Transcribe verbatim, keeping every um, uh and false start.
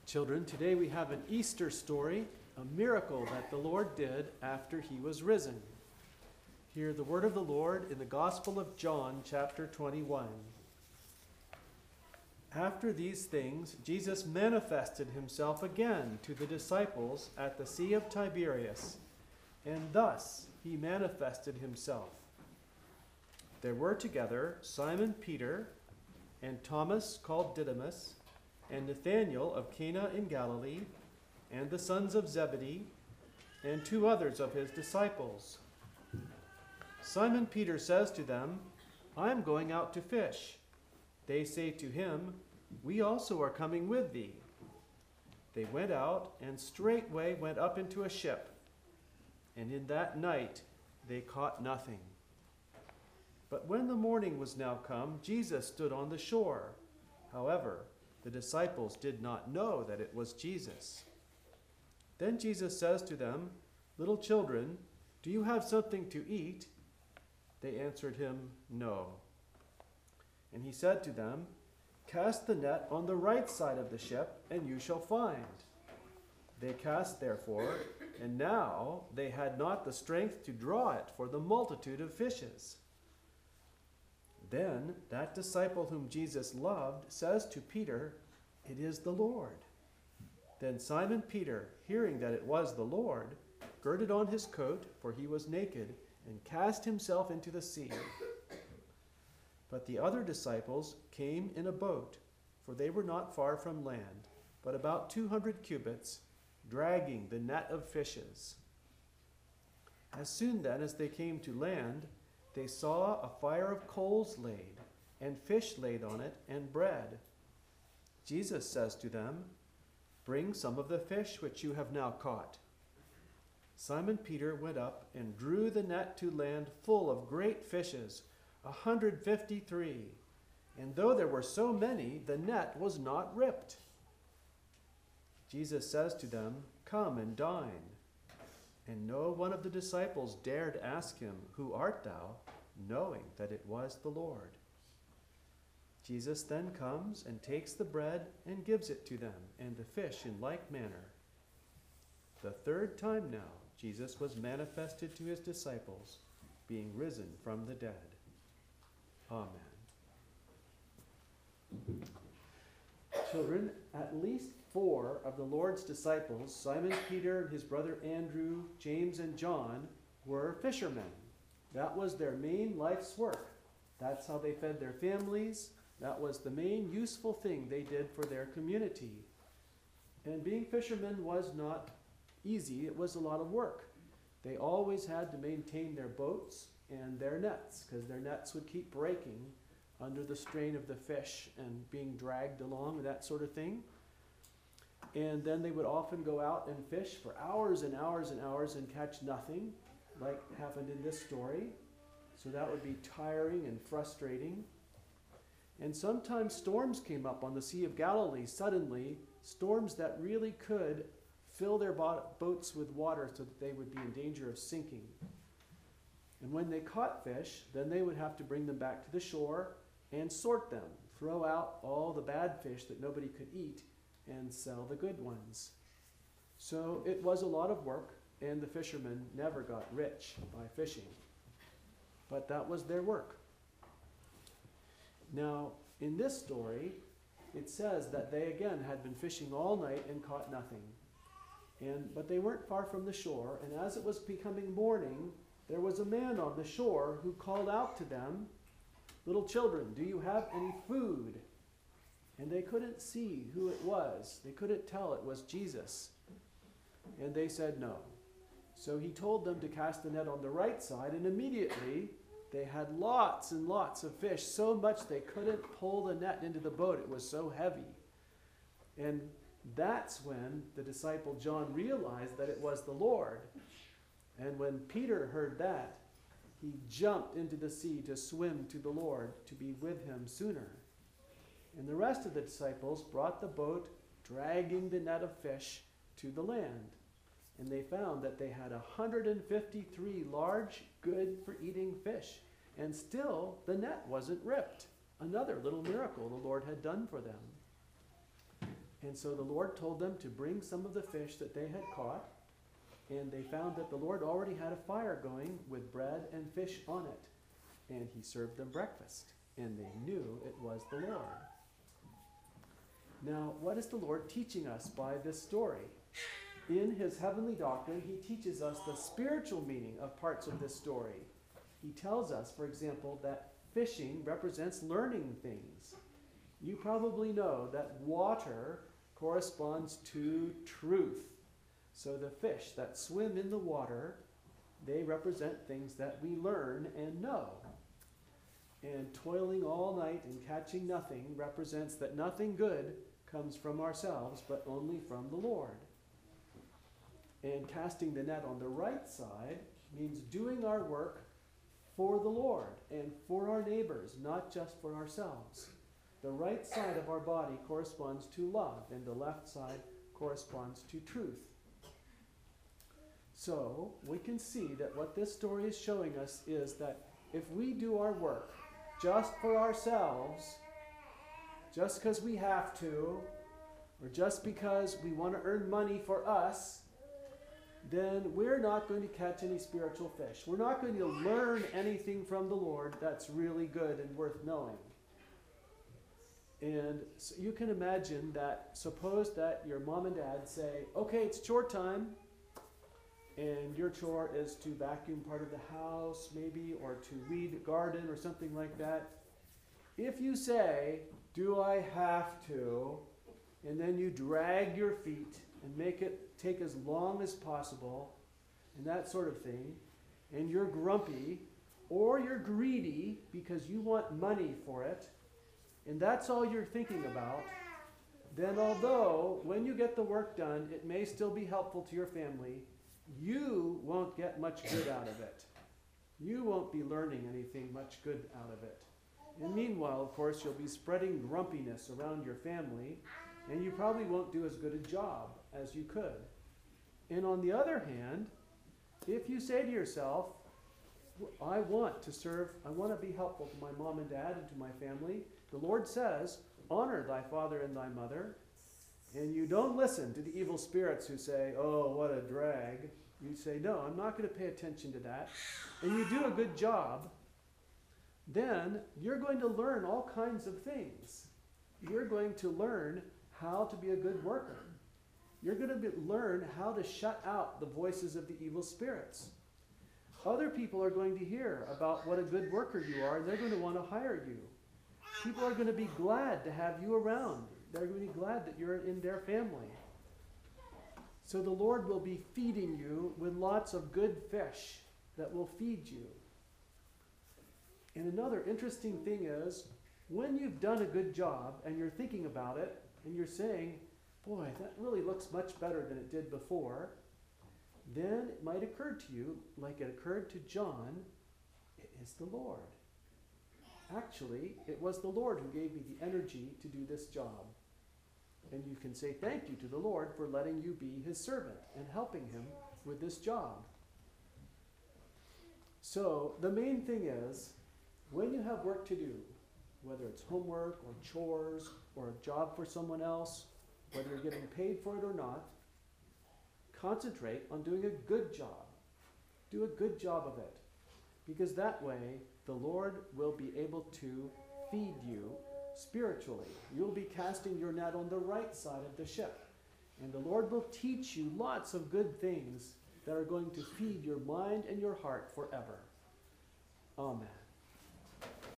Children, today we have an Easter story, a miracle that the Lord did after he was risen. Hear the word of the Lord in the Gospel of John, chapter twenty-one. After these things, Jesus manifested himself again to the disciples at the Sea of Tiberias, and thus he manifested himself. There were together Simon Peter, and Thomas called Didymus, and Nathanael of Cana in Galilee, and the sons of Zebedee, and two others of his disciples. Simon Peter says to them, "I am going out to fish." They say to him, "We also are coming with thee." They went out, and straightway went up into a ship, and in that night they caught nothing. But when the morning was now come, Jesus stood on the shore. However, the disciples did not know that it was Jesus. Then Jesus says to them, "Little children, do you have something to eat?" They answered him, "No." And he said to them, "Cast the net on the right side of the ship, and you shall find." They cast therefore, and now they had not the strength to draw it for the multitude of fishes. Then that disciple whom Jesus loved says to Peter, "It is the Lord." Then Simon Peter, hearing that it was the Lord, girded on his coat, for he was naked, and cast himself into the sea. But the other disciples came in a boat, for they were not far from land, but about two hundred cubits, dragging the net of fishes. As soon then as they came to land, they saw a fire of coals laid, and fish laid on it, and bread. Jesus says to them, "Bring some of the fish which you have now caught." Simon Peter went up and drew the net to land full of great fishes, a hundred fifty-three. And though there were so many, the net was not ripped. Jesus says to them, "Come and dine." And no one of the disciples dared ask him, "Who art thou?" knowing that it was the Lord. Jesus then comes and takes the bread and gives it to them, and the fish in like manner. The third time now Jesus was manifested to his disciples, being risen from the dead. Amen. Children, at least four of the Lord's disciples, Simon Peter and his brother Andrew, James and John, were fishermen. That was their main life's work. That's how they fed their families. That was the main useful thing they did for their community. And being fishermen was not easy. It was a lot of work. They always had to maintain their boats and their nets, because their nets would keep breaking under the strain of the fish and being dragged along, that sort of thing. And then they would often go out and fish for hours and hours and hours and catch nothing, like happened in this story. So that would be tiring and frustrating. And sometimes storms came up on the Sea of Galilee suddenly, storms that really could fill their boats with water so that they would be in danger of sinking. And when they caught fish, then they would have to bring them back to the shore and sort them, throw out all the bad fish that nobody could eat, and sell the good ones. So it was a lot of work, and the fishermen never got rich by fishing. But that was their work. Now, in this story, it says that they again had been fishing all night and caught nothing. And but they weren't far from the shore, and as it was becoming morning, there was a man on the shore who called out to them, "Little children, do you have any food?" And they couldn't see who it was. They couldn't tell it was Jesus. And they said no. So he told them to cast the net on the right side, and immediately they had lots and lots of fish, so much they couldn't pull the net into the boat. It was so heavy. And that's when the disciple John realized that it was the Lord. And when Peter heard that, he jumped into the sea to swim to the Lord, to be with him sooner. And the rest of the disciples brought the boat, dragging the net of fish, to the land. And they found that they had one hundred fifty-three large, good for eating fish. And still, the net wasn't ripped. Another little miracle the Lord had done for them. And so the Lord told them to bring some of the fish that they had caught, and they found that the Lord already had a fire going with bread and fish on it. And he served them breakfast, and they knew it was the Lord. Now, what is the Lord teaching us by this story? In his heavenly doctrine, he teaches us the spiritual meaning of parts of this story. He tells us, for example, that fishing represents learning things. You probably know that water corresponds to truth. So the fish that swim in the water, they represent things that we learn and know. And toiling all night and catching nothing represents that nothing good comes from ourselves, but only from the Lord. And casting the net on the right side means doing our work for the Lord and for our neighbors, not just for ourselves. The right side of our body corresponds to love, and the left side corresponds to truth. So we can see that what this story is showing us is that if we do our work just for ourselves, just because we have to, or just because we want to earn money for us, then we're not going to catch any spiritual fish. We're not going to learn anything from the Lord that's really good and worth knowing. And so you can imagine that, suppose that your mom and dad say, okay, it's chore time, and your chore is to vacuum part of the house, maybe, or to weed the garden or something like that. If you say, do I have to, and then you drag your feet and make it take as long as possible, and that sort of thing, and you're grumpy, or you're greedy because you want money for it, and that's all you're thinking about, then although when you get the work done, it may still be helpful to your family, you won't get much good out of it. You won't be learning anything much good out of it. And meanwhile, of course, you'll be spreading grumpiness around your family, and you probably won't do as good a job as you could. And on the other hand, if you say to yourself, I want to serve, I want to be helpful to my mom and dad and to my family, the Lord says, honor thy father and thy mother, and you don't listen to the evil spirits who say, oh, what a drag. You say, no, I'm not going to pay attention to that, and you do a good job, then you're going to learn all kinds of things. You're going to learn how to be a good worker. You're going to be, learn how to shut out the voices of the evil spirits. Other people are going to hear about what a good worker you are, and they're going to want to hire you. People are going to be glad to have you around. They're going to be glad that you're in their family. So the Lord will be feeding you with lots of good fish that will feed you. And another interesting thing is, when you've done a good job and you're thinking about it, and you're saying, boy, that really looks much better than it did before, then it might occur to you, like it occurred to John, it is the Lord. Actually, it was the Lord who gave me the energy to do this job. And you can say thank you to the Lord for letting you be his servant and helping him with this job. So the main thing is, when you have work to do, whether it's homework or chores or a job for someone else, whether you're getting paid for it or not, concentrate on doing a good job. Do a good job of it. Because that way, the Lord will be able to feed you spiritually. You'll be casting your net on the right side of the ship. And the Lord will teach you lots of good things that are going to feed your mind and your heart forever. Amen.